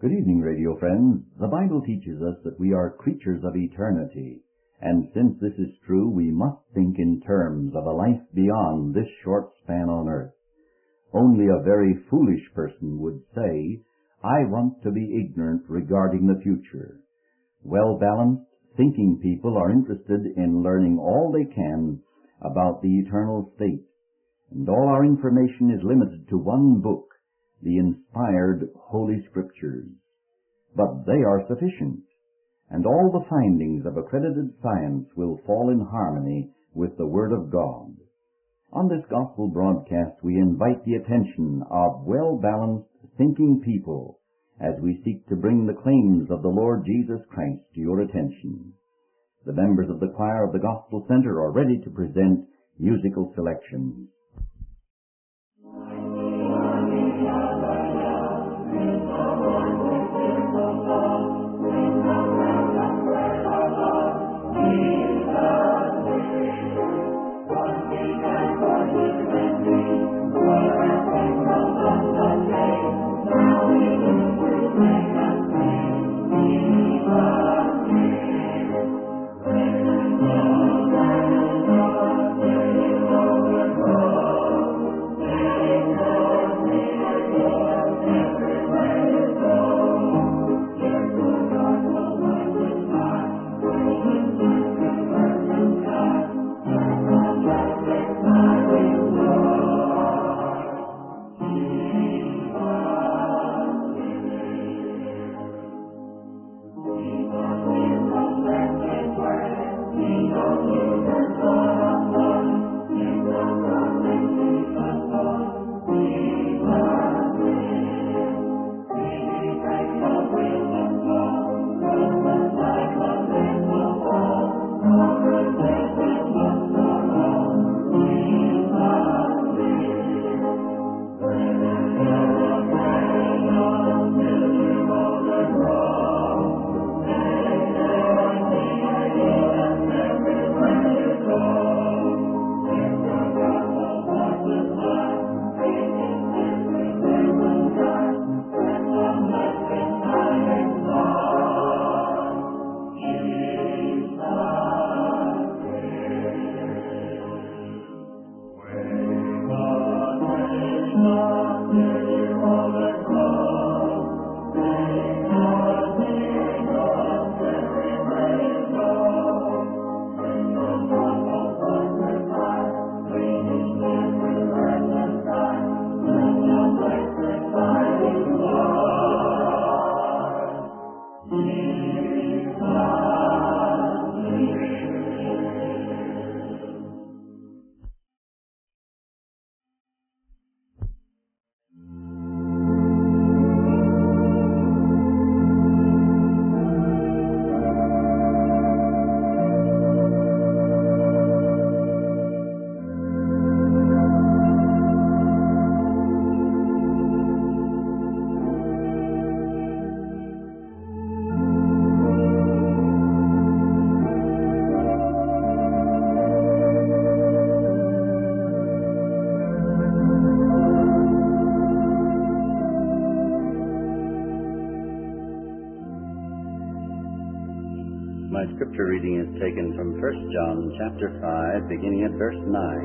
Good evening, radio friends. The Bible teaches us that we are creatures of eternity, and since this is true, we must think in terms of a life beyond this short span on earth. Only a very foolish person would say, I want to be ignorant regarding the future. Well-balanced, thinking people are interested in learning all they can about the eternal state, and all our information is limited to one book, the inspired Holy Scriptures. But they are sufficient, and all the findings of accredited science will fall in harmony with the Word of God. On this gospel broadcast, we invite the attention of well-balanced, thinking people as we seek to bring the claims of the Lord Jesus Christ to your attention. The members of the choir of the Gospel Center are ready to present musical selections. My scripture reading is taken from 1 John chapter 5, beginning at verse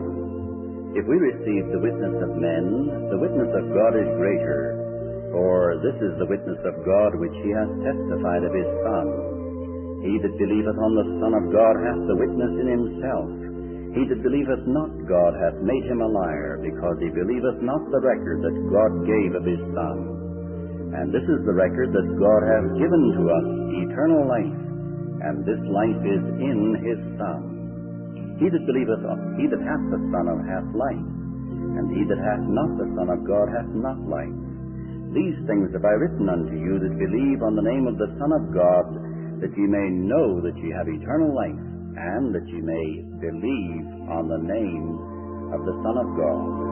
9. If we receive the witness of men, the witness of God is greater, for this is the witness of God which he hath testified of his Son. He that believeth on the Son of God hath the witness in himself. He that believeth not God hath made him a liar, because he believeth not the record that God gave of his Son. And this is the record that God hath given to us, eternal life, and this life is in his Son. He that hath the Son hath life, and he that hath not the Son of God hath not life. These things have I written unto you that believe on the name of the Son of God, that ye may know that ye have eternal life, and that ye may believe on the name of the Son of God.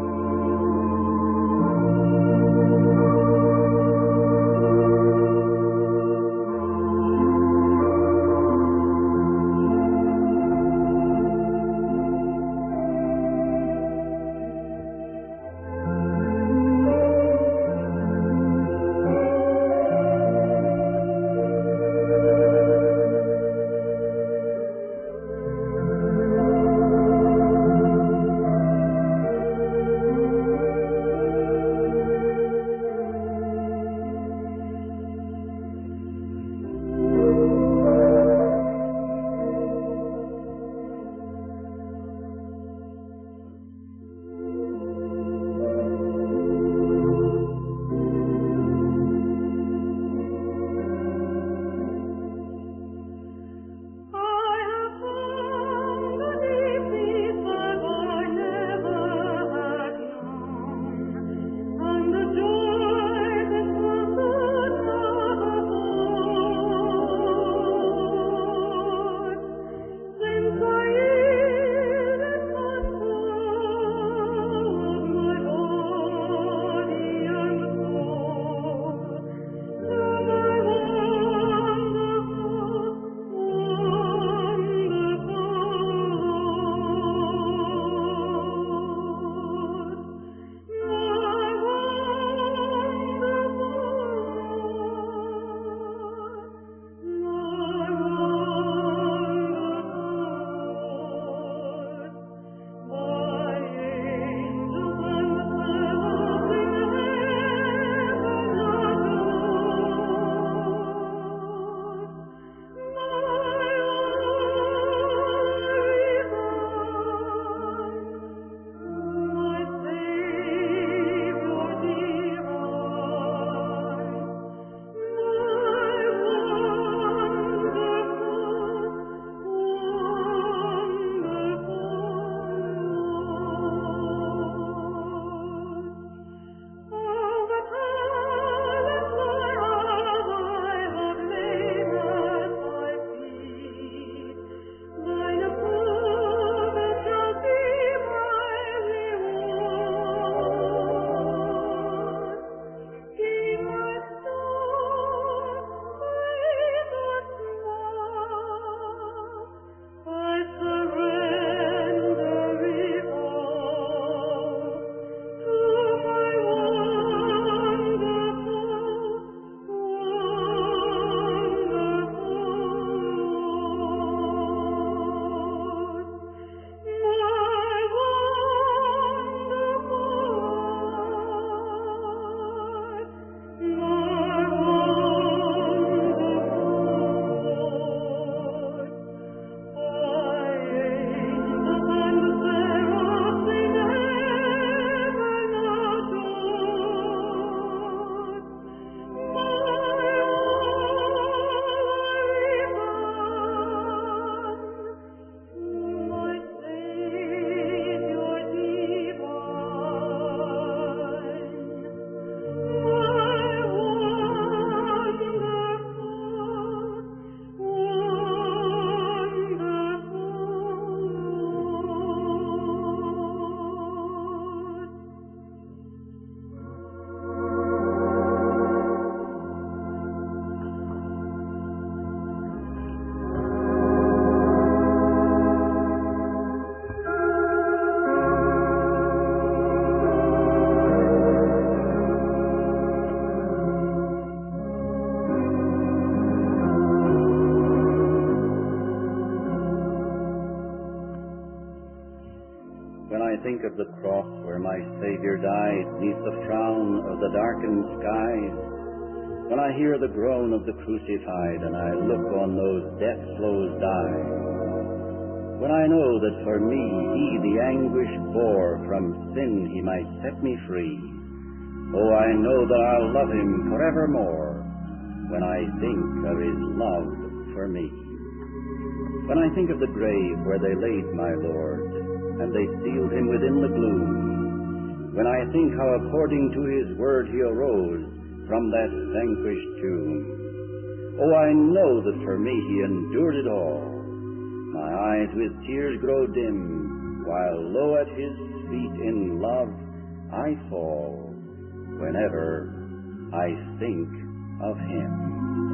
think of the cross where my Savior died, neath the frown of the darkened skies, when I hear the groan of the crucified, and I look on those death flows die, when I know that for me He the anguish bore, from sin He might set me free, oh, I know that I'll love Him forevermore, when I think of His love for me. When I think of the grave where they laid my Lord, and they sealed Him within the gloom, when I think how according to His word He arose from that vanquished tomb, oh, I know that for me He endured it all. My eyes with tears grow dim, while low at His feet in love I fall, whenever I think of Him.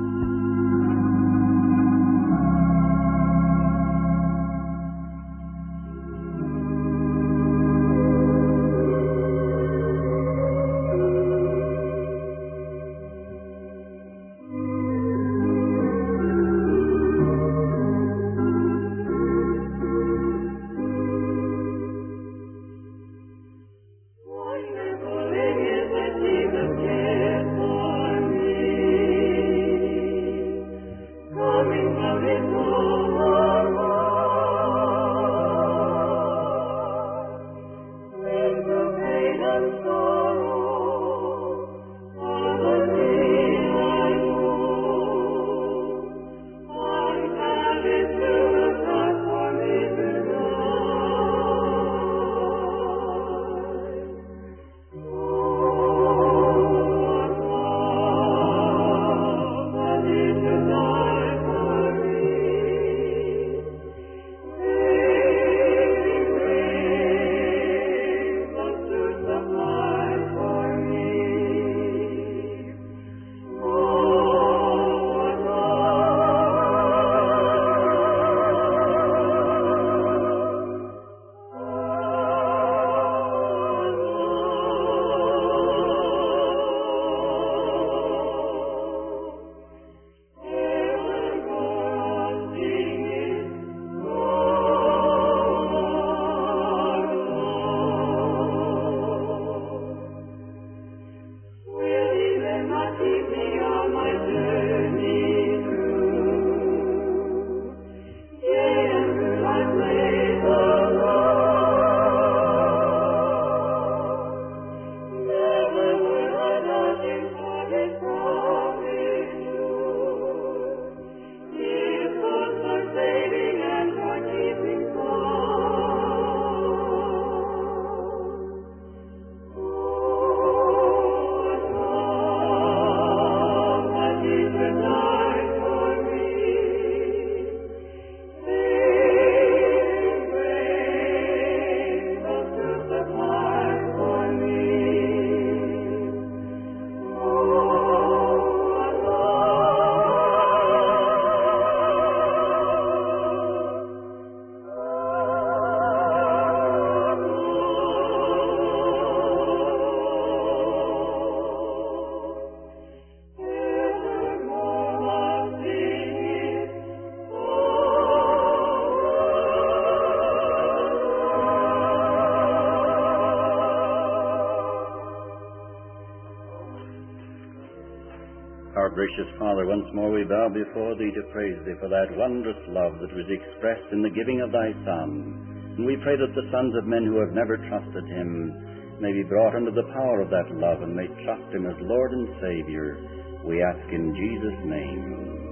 Our gracious Father, once more we bow before Thee to praise Thee for that wondrous love that was expressed in the giving of Thy Son. And we pray that the sons of men who have never trusted Him may be brought under the power of that love and may trust Him as Lord and Savior. We ask in Jesus' name.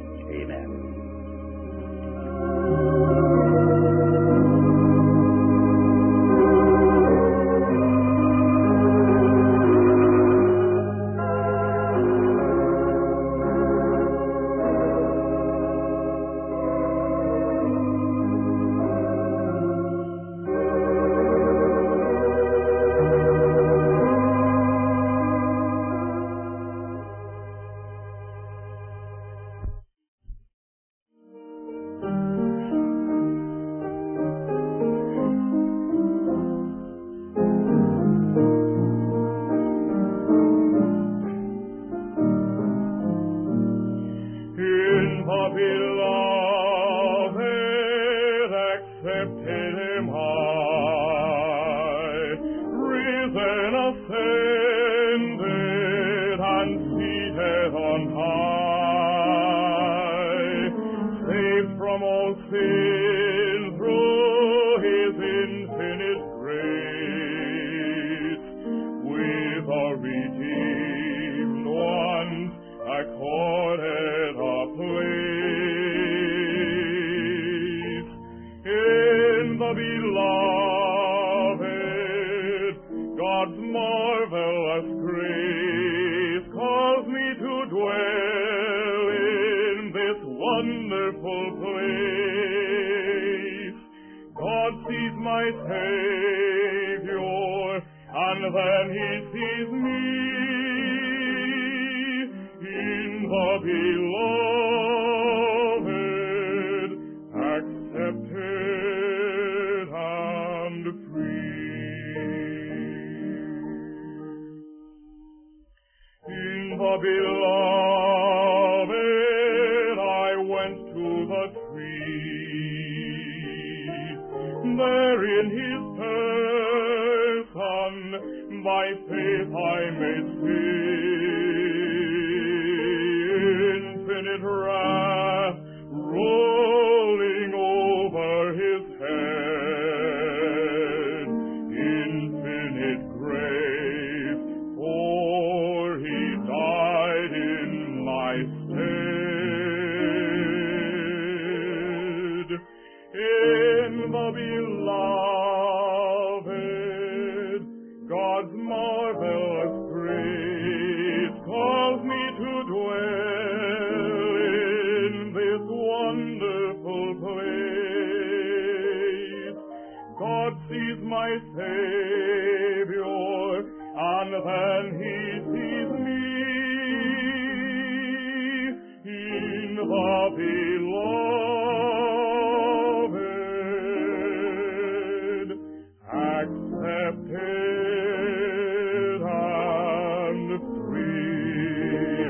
Amen. sitteth on high, saved from all sin through his infinite grace, with our redeemed ones accorded a place in the beloved. God's marvelous grace calls me to dwell in this wonderful place. God sees my Savior, and then he sees me in the beloved, accepted and free. In the beloved I went to the tree, there in his person by faith I may see infinite wrath rolling over his head, infinite grace, for he died in my stead. In the beloved, God's marvelous grace calls me to dwell in this wonderful place. God sees my Savior, and then he sees me in the beloved, accepted and free.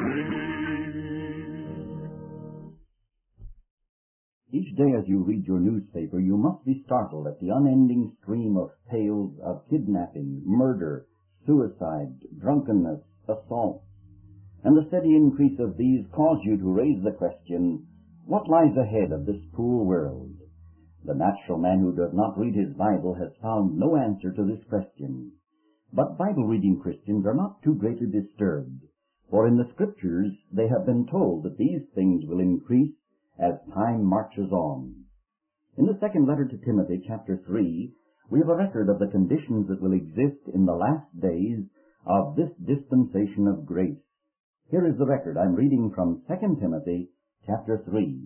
Each day as you read your newspaper, you must be startled at the unending stream of tales of kidnapping, murder, suicide, drunkenness, assault. And the steady increase of these cause you to raise the question, what lies ahead of this poor world? The natural man who does not read his Bible has found no answer to this question. But Bible-reading Christians are not too greatly disturbed, for in the Scriptures they have been told that these things will increase as time marches on. In the second letter to Timothy, chapter 3, we have a record of the conditions that will exist in the last days of this dispensation of grace. Here is the record. I'm reading from 2 Timothy, chapter 3.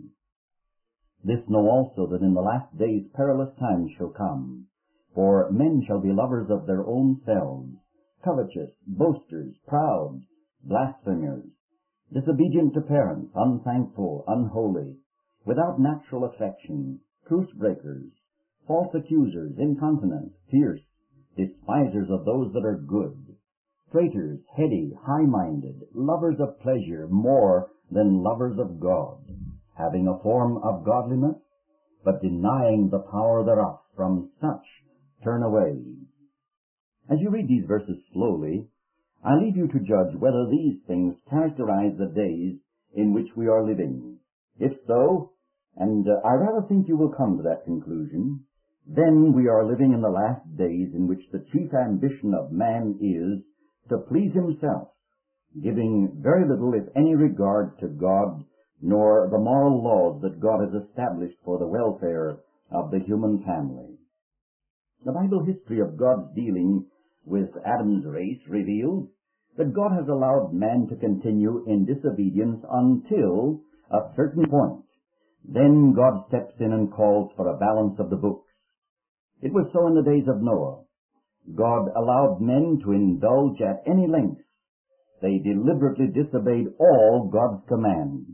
This know also that in the last days perilous times shall come. For men shall be lovers of their own selves, covetous, boasters, proud, blasphemers, disobedient to parents, unthankful, unholy, without natural affection, truce breakers, false accusers, incontinent, fierce, despisers of those that are good, traitors, heady, high-minded, lovers of pleasure more than lovers of God, having a form of godliness, but denying the power thereof. From such turn away. As you read these verses slowly, I leave you to judge whether these things characterize the days in which we are living. If so, and I rather think you will come to that conclusion, then we are living in the last days in which the chief ambition of man is to please himself, giving very little, if any, regard to God, nor the moral laws that God has established for the welfare of the human family. The Bible history of God's dealing with Adam's race reveals that God has allowed man to continue in disobedience until a certain point. Then God steps in and calls for a balance of the books. It was so in the days of Noah. God allowed men to indulge at any length. They deliberately disobeyed all God's commands.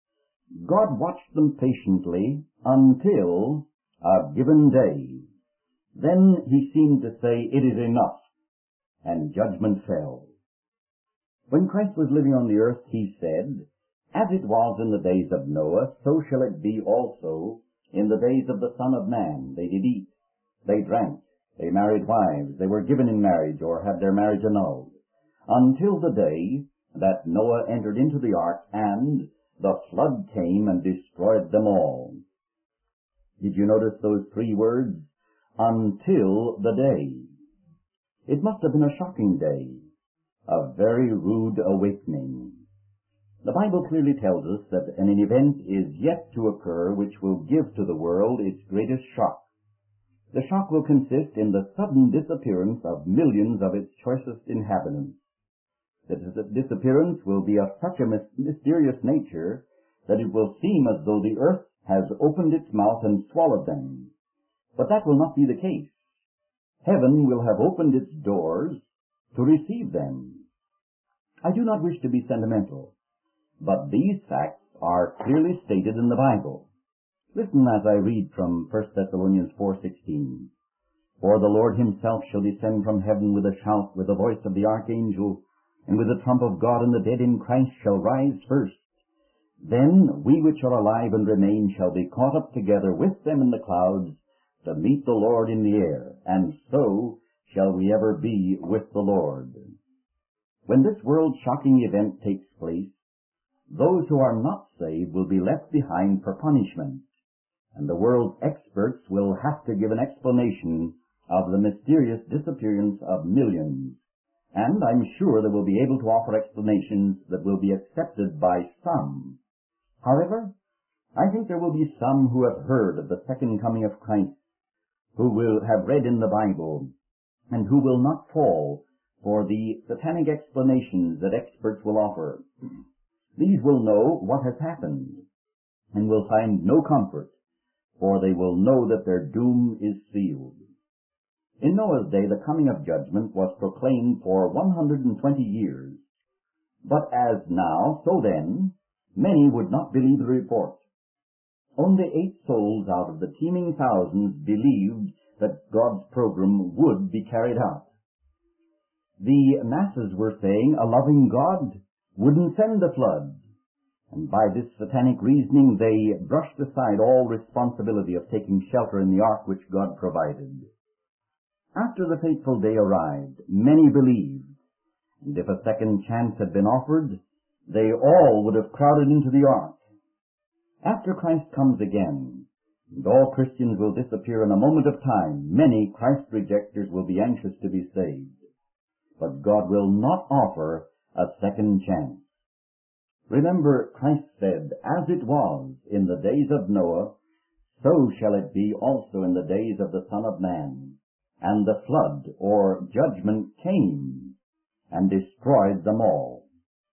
God watched them patiently until a given day. Then he seemed to say, "It is enough," and judgment fell. When Christ was living on the earth, he said, "As it was in the days of Noah, so shall it be also in the days of the Son of Man. They did eat, they drank, they married wives, they were given in marriage or had their marriage annulled, until the day that Noah entered into the ark, and the flood came and destroyed them all. Did you notice those 3 words? Until the day. It must have been a shocking day, a very rude awakening. The Bible clearly tells us that an event is yet to occur which will give to the world its greatest shock. The shock will consist in the sudden disappearance of millions of its choicest inhabitants. The disappearance will be of such a mysterious nature that it will seem as though the earth has opened its mouth and swallowed them. But that will not be the case. Heaven will have opened its doors to receive them. I do not wish to be sentimental, but these facts are clearly stated in the Bible. Listen as I read from 1 Thessalonians 4:16. For the Lord himself shall descend from heaven with a shout, with the voice of the archangel, and with the trump of God, and the dead in Christ shall rise first. Then we which are alive and remain shall be caught up together with them in the clouds to meet the Lord in the air, and so shall we ever be with the Lord. When this world-shocking event takes place, those who are not saved will be left behind for punishment, and the world's experts will have to give an explanation of the mysterious disappearance of millions. And I'm sure they will be able to offer explanations that will be accepted by some. However, I think there will be some who have heard of the second coming of Christ, who will have read in the Bible, and who will not fall for the satanic explanations that experts will offer. These will know what has happened, and will find no comfort, for they will know that their doom is sealed. In Noah's day, the coming of judgment was proclaimed for 120 years. But as now, so then, many would not believe the report. Only 8 souls out of the teeming thousands believed that God's program would be carried out. The masses were saying a loving God wouldn't send a flood, and by this satanic reasoning they brushed aside all responsibility of taking shelter in the ark which God provided. After the fateful day arrived, many believed, and if a second chance had been offered, they all would have crowded into the ark. After Christ comes again, and all Christians will disappear in a moment of time, many Christ rejectors will be anxious to be saved. But God will not offer a second chance. Remember, Christ said, "As it was in the days of Noah, so shall it be also in the days of the Son of Man." And the flood, or judgment, came and destroyed them all.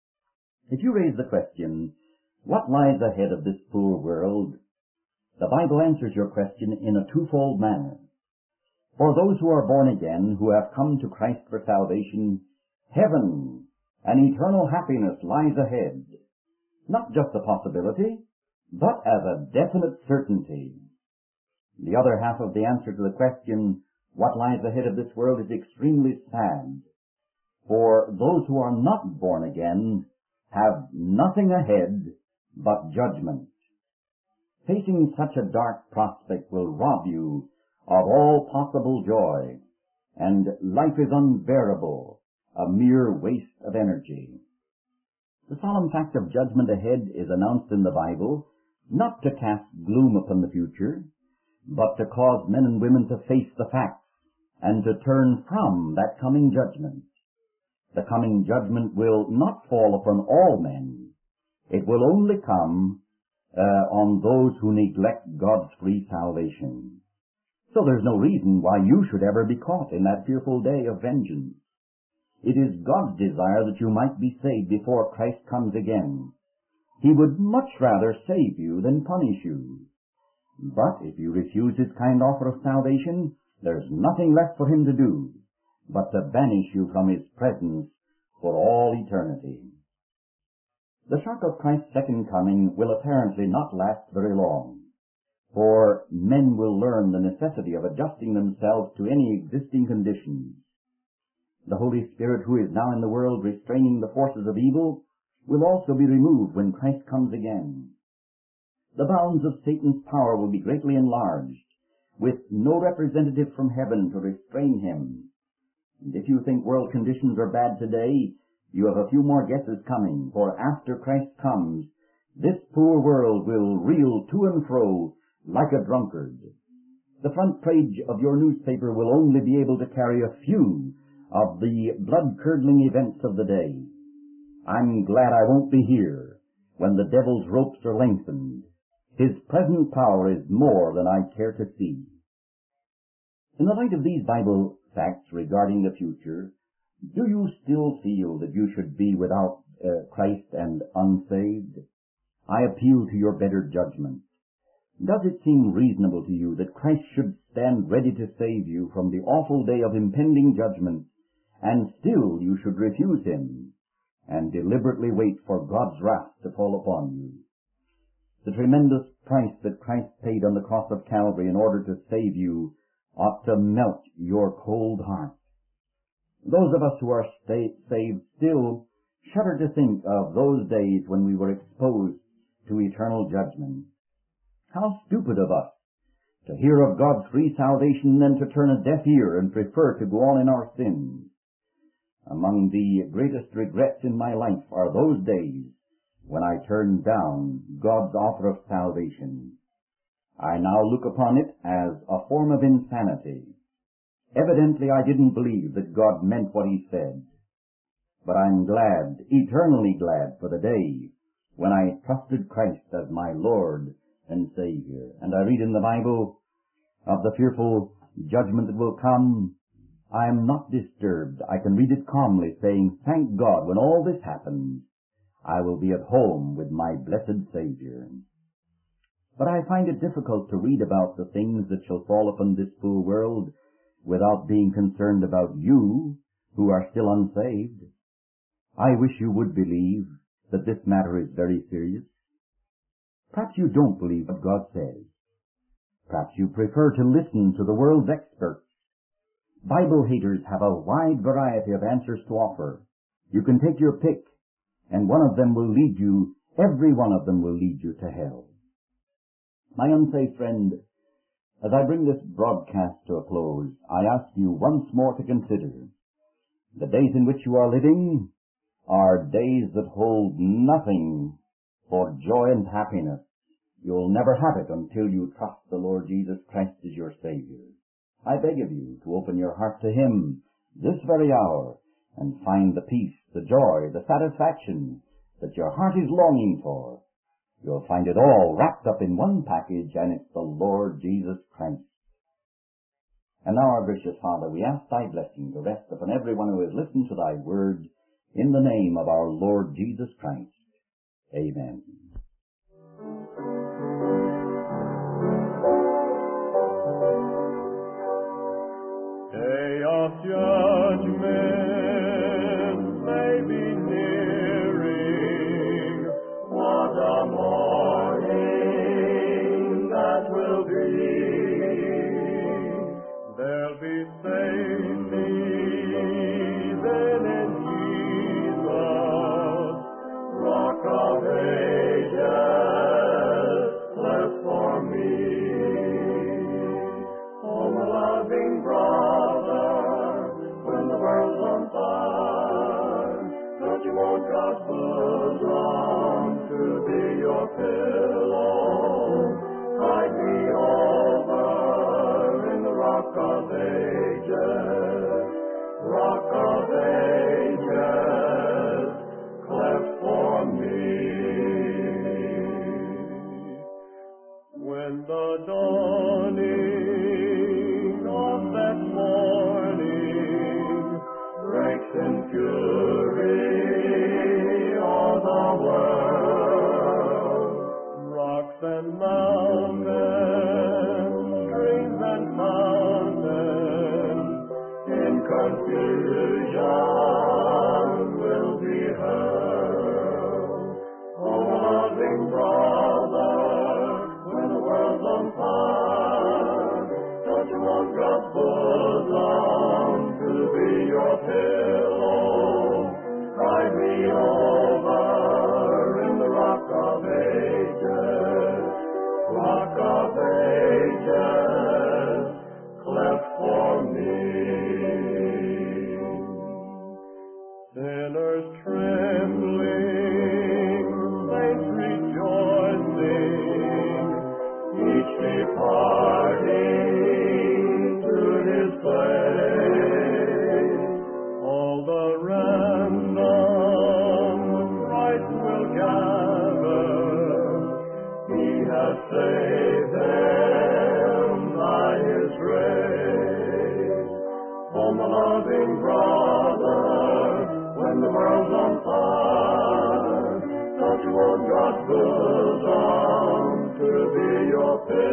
If you raise the question, what lies ahead of this poor world? The Bible answers your question in a twofold manner. For those who are born again, who have come to Christ for salvation, heaven and eternal happiness lies ahead. Not just a possibility, but as a definite certainty. The other half of the answer to the question, what lies ahead of this world, is extremely sad. For those who are not born again have nothing ahead but judgment. Facing such a dark prospect will rob you of all possible joy, and life is unbearable, a mere waste of energy. The solemn fact of judgment ahead is announced in the Bible, not to cast gloom upon the future, but to cause men and women to face the facts and to turn from that coming judgment. The coming judgment will not fall upon all men. It will only come on those who neglect God's free salvation. So there's no reason why you should ever be caught in that fearful day of vengeance. It is God's desire that you might be saved before Christ comes again. He would much rather save you than punish you. But if you refuse His kind offer of salvation, there's nothing left for Him to do but to banish you from His presence for all eternity. The shock of Christ's second coming will apparently not last very long, for men will learn the necessity of adjusting themselves to any existing conditions. The Holy Spirit, who is now in the world restraining the forces of evil, will also be removed when Christ comes again. The bounds of Satan's power will be greatly enlarged, with no representative from heaven to restrain him. And if you think world conditions are bad today, You have a few more guesses coming, for after Christ comes, this poor world will reel to and fro like a drunkard. The front page of your newspaper will only be able to carry a few of the blood-curdling events of the day. I'm glad I won't be here when the devil's ropes are lengthened. His present power is more than I care to see. In the light of these Bible facts regarding the future, do you still feel that you should be without Christ and unsaved? I appeal to your better judgment. Does it seem reasonable to you that Christ should stand ready to save you from the awful day of impending judgment, and still you should refuse Him and deliberately wait for God's wrath to fall upon you? The tremendous price that Christ paid on the cross of Calvary in order to save you ought to melt your cold heart. Those of us who are saved still shudder to think of those days when we were exposed to eternal judgment. How stupid of us to hear of God's free salvation and then to turn a deaf ear and prefer to go on in our sins. Among the greatest regrets in my life are those days when I turned down God's offer of salvation. I now look upon it as a form of insanity. Evidently I didn't believe that God meant what He said. But I'm glad, eternally glad, for the day when I trusted Christ as my Lord and Savior. And I read in the Bible of the fearful judgment that will come. I am not disturbed. I can read it calmly, saying, thank God, when all this happens, I will be at home with my blessed Savior. But I find it difficult to read about the things that shall fall upon this poor world without being concerned about you who are still unsaved. I wish you would believe that this matter is very serious. Perhaps you don't believe what God says. Perhaps you prefer to listen to the world's experts. Bible haters have a wide variety of answers to offer. You can take your pick, and one of them will lead you, every one of them will lead you to hell. My unsaved friend, as I bring this broadcast to a close, I ask you once more to consider the days in which you are living are days that hold nothing for joy and happiness. You'll never have it until you trust the Lord Jesus Christ as your Savior. I beg of you to open your heart to Him this very hour and find the peace, the joy, the satisfaction that your heart is longing for. You'll find it all wrapped up in one package, and it's the Lord Jesus Christ. And now, our gracious Father, we ask Thy blessing to rest upon everyone who has listened to Thy word in the name of our Lord Jesus Christ. Amen. Day of judgment may be nearing. What a morning that will be. There'll be safety then in Jesus, Rock of Ages, bless for me. Oh, my loving brother, when the world's on fire, don't you want God's bosom to be your pillow? Hide me over in the Rock of Ages, Rock of Ages, cleft for me. When the dawning of that morning breaks in fury o'er the world, rocks and mountains, streams and fountains, save them by His grace. From the loving brother, when the world's on fire, touch what God goes on to be your faith.